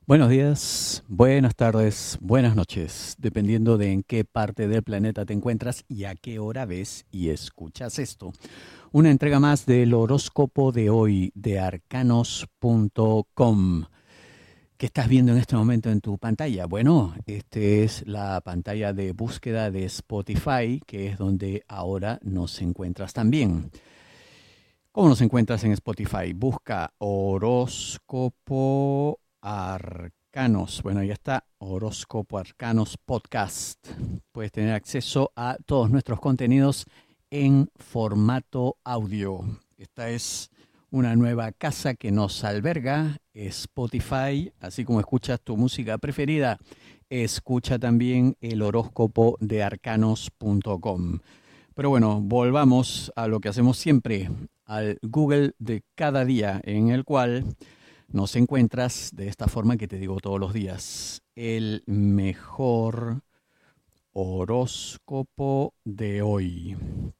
Buenos días, buenas tardes, buenas noches, dependiendo de en qué parte del planeta te encuentras y a qué hora ves y escuchas esto. Una entrega más del horóscopo de hoy de arcanos.com. ¿Qué estás viendo en este momento en tu pantalla? Bueno, esta es la pantalla de búsqueda de Spotify, que es donde ahora nos encuentras también. ¿Cómo nos encuentras en Spotify? Busca horóscopo Arcanos. Bueno, ya está, Horóscopo Arcanos Podcast. Puedes tener acceso a todos nuestros contenidos en formato audio. Esta es una nueva casa que nos alberga, Spotify, así como escuchas tu música preferida, escucha también el horóscopo de arcanos.com. Pero bueno, volvamos a lo que hacemos siempre, al Google de cada día, en el cual nos encuentras de esta forma que te digo todos los días. El mejor horóscopo de hoy.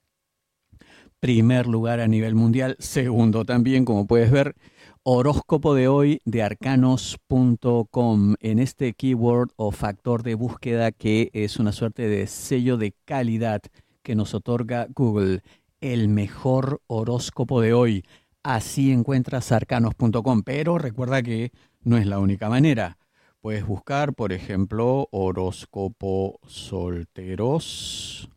Primer lugar a nivel mundial. Segundo también, como puedes ver, horóscopo de hoy de arcanos.com. En este keyword o factor de búsqueda que es una suerte de sello de calidad que nos otorga Google. El mejor horóscopo de hoy. Así encuentras arcanos.com, pero recuerda que no es la única manera. Puedes buscar, por ejemplo, horóscopo solteros.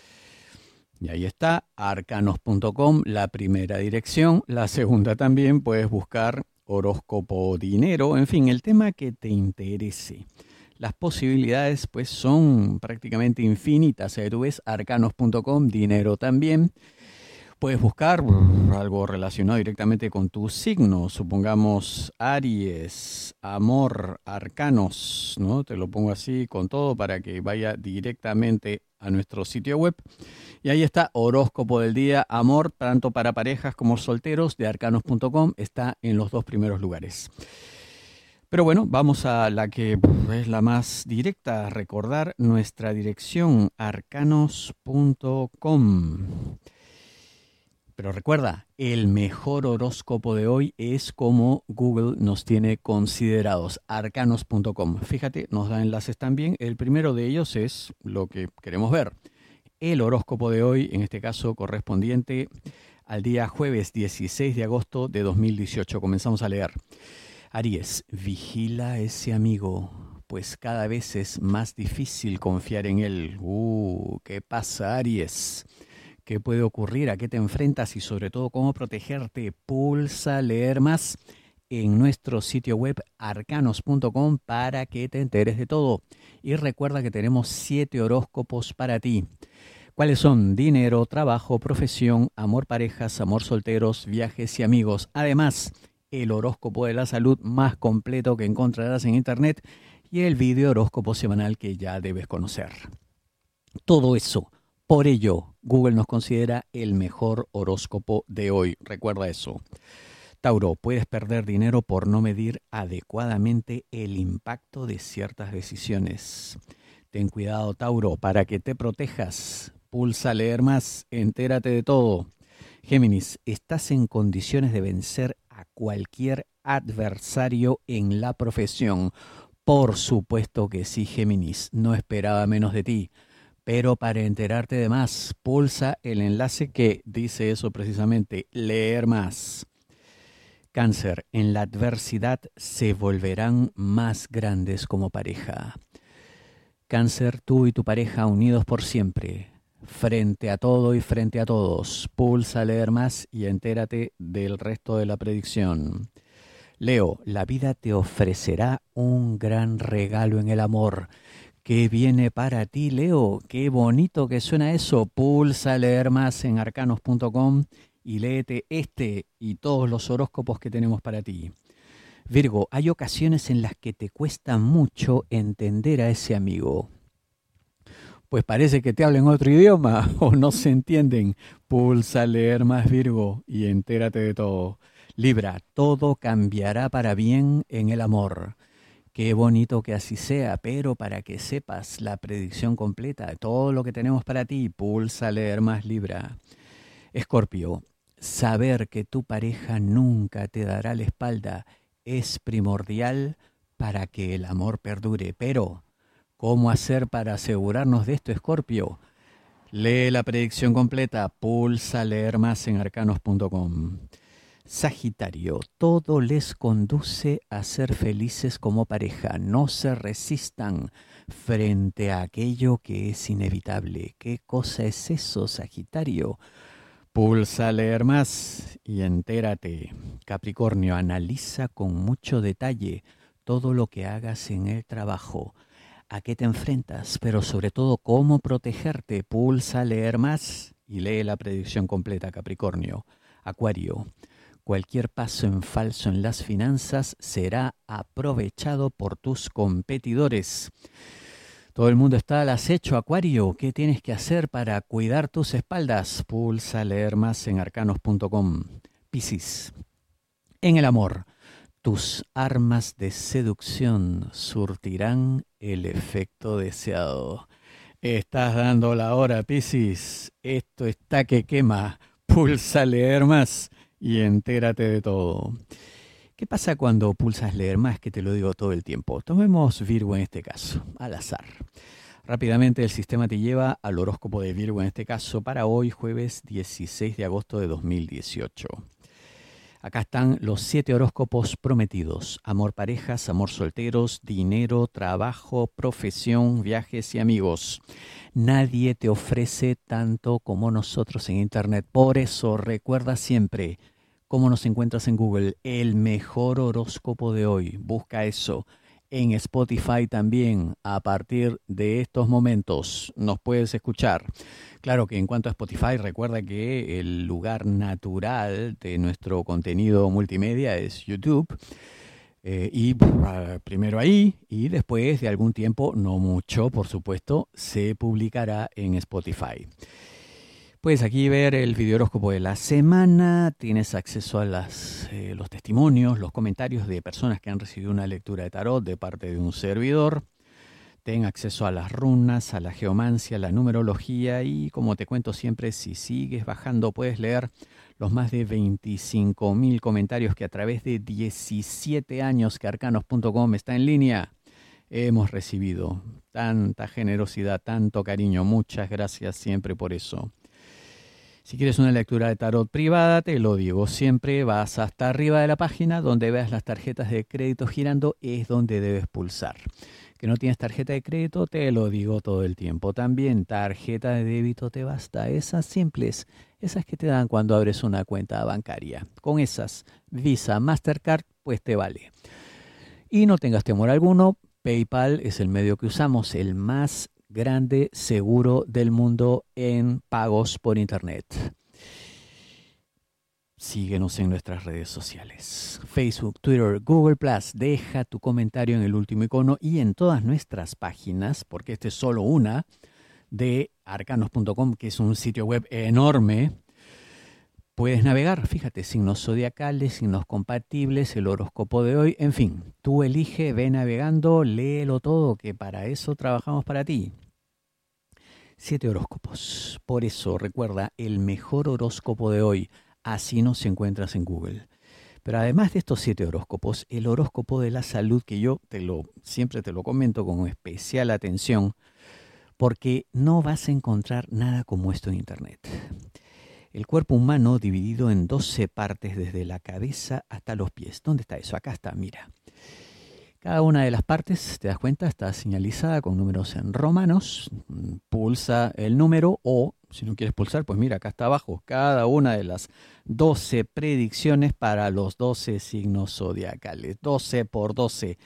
Y ahí está, arcanos.com, la primera dirección. La segunda también puedes buscar horóscopo dinero. En fin, el tema que te interese. Las posibilidades pues son prácticamente infinitas. Tú ves arcanos.com, dinero también. Puedes buscar algo relacionado directamente con tu signo, supongamos Aries, amor, arcanos, ¿no? Te lo pongo así con todo para que vaya directamente a nuestro sitio web. Y ahí está, horóscopo del día, amor, tanto para parejas como solteros, de arcanos.com, está en los dos primeros lugares. Pero bueno, vamos a la que es la más directa, recordar nuestra dirección, arcanos.com. Pero recuerda, el mejor horóscopo de hoy es como Google nos tiene considerados, arcanos.com. Fíjate, nos da enlaces también. El primero de ellos es lo que queremos ver. El horóscopo de hoy, en este caso correspondiente al día jueves 16 de agosto de 2018. Comenzamos a leer. Aries, vigila a ese amigo, pues cada vez es más difícil confiar en él. ¿Qué pasa, Aries? ¿Qué puede ocurrir? ¿A qué te enfrentas? Y sobre todo, ¿cómo protegerte? Pulsa leer más en nuestro sitio web arcanos.com para que te enteres de todo. Y recuerda que tenemos 7 horóscopos para ti. ¿Cuáles son? Dinero, trabajo, profesión, amor, parejas, amor, solteros, viajes y amigos. Además, el horóscopo de la salud más completo que encontrarás en internet y el video horóscopo semanal que ya debes conocer. Todo eso. Por ello, Google nos considera el mejor horóscopo de hoy. Recuerda eso. Tauro, puedes perder dinero por no medir adecuadamente el impacto de ciertas decisiones. Ten cuidado, Tauro, para que te protejas. Pulsa leer más, entérate de todo. Géminis, estás en condiciones de vencer a cualquier adversario en la profesión. Por supuesto que sí, Géminis, no esperaba menos de ti. Pero para enterarte de más, pulsa el enlace que dice eso precisamente, leer más. Cáncer, en la adversidad se volverán más grandes como pareja. Cáncer, tú y tu pareja unidos por siempre, frente a todo y frente a todos. Pulsa leer más y entérate del resto de la predicción. Leo, la vida te ofrecerá un gran regalo en el amor. ¿Qué viene para ti, Leo? Qué bonito que suena eso. Pulsa leer más en arcanos.com y léete este y todos los horóscopos que tenemos para ti. Virgo, hay ocasiones en las que te cuesta mucho entender a ese amigo. Pues parece que te hablan otro idioma o no se entienden. Pulsa leer más, Virgo, y entérate de todo. Libra, todo cambiará para bien en el amor. Qué bonito que así sea, pero para que sepas la predicción completa de todo lo que tenemos para ti, pulsa leer más, Libra. Escorpio, saber que tu pareja nunca te dará la espalda es primordial para que el amor perdure. Pero, ¿cómo hacer para asegurarnos de esto, Escorpio? Lee la predicción completa, pulsa leer más en arcanos.com. Sagitario, todo les conduce a ser felices como pareja. No se resistan frente a aquello que es inevitable. ¿Qué cosa es eso, Sagitario? Pulsa leer más y entérate. Capricornio, analiza con mucho detalle todo lo que hagas en el trabajo. ¿A qué te enfrentas? Pero sobre todo, ¿cómo protegerte? Pulsa leer más y lee la predicción completa, Capricornio. Acuario, cualquier paso en falso en las finanzas será aprovechado por tus competidores. Todo el mundo está al acecho, Acuario. ¿Qué tienes que hacer para cuidar tus espaldas? Pulsa leer más en arcanos.com. Piscis, en el amor, tus armas de seducción surtirán el efecto deseado. Estás dando la hora, Piscis. Esto está que quema. Pulsa leer más y entérate de todo. ¿Qué pasa cuando pulsas leer más? Que te lo digo todo el tiempo. Tomemos Virgo en este caso, al azar. Rápidamente el sistema te lleva al horóscopo de Virgo en este caso para hoy, jueves 16 de agosto de 2018. Acá están los 7 horóscopos prometidos: amor, parejas, amor, solteros, dinero, trabajo, profesión, viajes y amigos. Nadie te ofrece tanto como nosotros en Internet. Por eso recuerda siempre cómo nos encuentras en Google, el mejor horóscopo de hoy. Busca eso. En Spotify también, a partir de estos momentos, nos puedes escuchar. Claro que en cuanto a Spotify, recuerda que el lugar natural de nuestro contenido multimedia es YouTube. Primero ahí y después de algún tiempo, no mucho, por supuesto, se publicará en Spotify. Puedes aquí ver el videohoróscopo de la semana, tienes acceso a los testimonios, los comentarios de personas que han recibido una lectura de tarot de parte de un servidor. Ten acceso a las runas, a la geomancia, a la numerología y, como te cuento siempre, si sigues bajando puedes leer los más de 25.000 comentarios que a través de 17 años que arcanos.com está en línea hemos recibido. Tanta generosidad, tanto cariño, muchas gracias siempre por eso. Si quieres una lectura de tarot privada, te lo digo siempre, vas hasta arriba de la página donde veas las tarjetas de crédito girando, es donde debes pulsar. Que no tienes tarjeta de crédito, te lo digo todo el tiempo. También tarjeta de débito te basta, esas simples, esas que te dan cuando abres una cuenta bancaria. Con esas, Visa, Mastercard, pues te vale. Y no tengas temor alguno, PayPal es el medio que usamos, el más grande seguro del mundo en pagos por internet. Síguenos en nuestras redes sociales, Facebook, Twitter, Google+. Deja tu comentario en el último icono y en todas nuestras páginas, porque esta es solo una, de arcanos.com, que es un sitio web enorme. Puedes navegar, fíjate, signos zodiacales, signos compatibles, el horóscopo de hoy, en fin, tú elige, ve navegando, léelo todo, que para eso trabajamos para ti. 7 horóscopos, por eso recuerda, el mejor horóscopo de hoy, así nos encuentras en Google. Pero además de estos 7 horóscopos, el horóscopo de la salud, que yo siempre te lo comento con especial atención, porque no vas a encontrar nada como esto en Internet. El cuerpo humano dividido en 12 partes desde la cabeza hasta los pies. ¿Dónde está eso? Acá está, mira. Cada una de las partes, te das cuenta, está señalizada con números en romanos. Pulsa el número o, si no quieres pulsar, pues mira, acá está abajo. Cada una de las 12 predicciones para los 12 signos zodiacales. 12 por 12,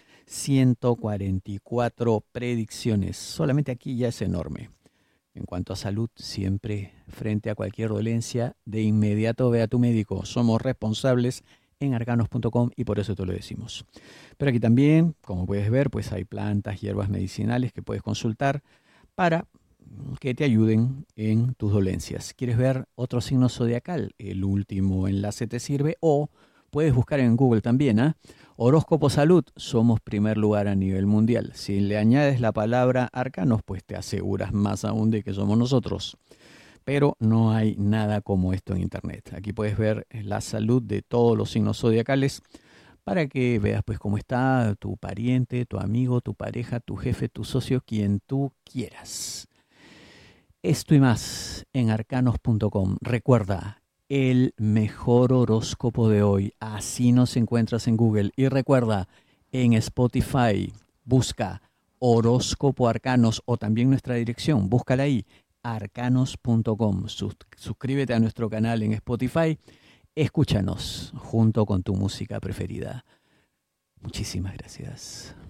144 predicciones. Solamente aquí ya es enorme. En cuanto a salud, siempre frente a cualquier dolencia, de inmediato ve a tu médico. Somos responsables en arcanos.com y por eso te lo decimos. Pero aquí también, como puedes ver, pues hay plantas, hierbas medicinales que puedes consultar para que te ayuden en tus dolencias. ¿Quieres ver otro signo zodiacal? El último enlace te sirve o puedes buscar en Google también, Horóscopo Salud, somos primer lugar a nivel mundial. Si le añades la palabra arcanos, pues te aseguras más aún de que somos nosotros. Pero no hay nada como esto en Internet. Aquí puedes ver la salud de todos los signos zodiacales para que veas pues cómo está tu pariente, tu amigo, tu pareja, tu jefe, tu socio, quien tú quieras. Esto y más en arcanos.com. Recuerda, el mejor horóscopo de hoy. Así nos encuentras en Google. Y recuerda, en Spotify, busca horóscopo arcanos o también nuestra dirección. Búscala ahí, arcanos.com. Suscríbete a nuestro canal en Spotify. Escúchanos junto con tu música preferida. Muchísimas gracias.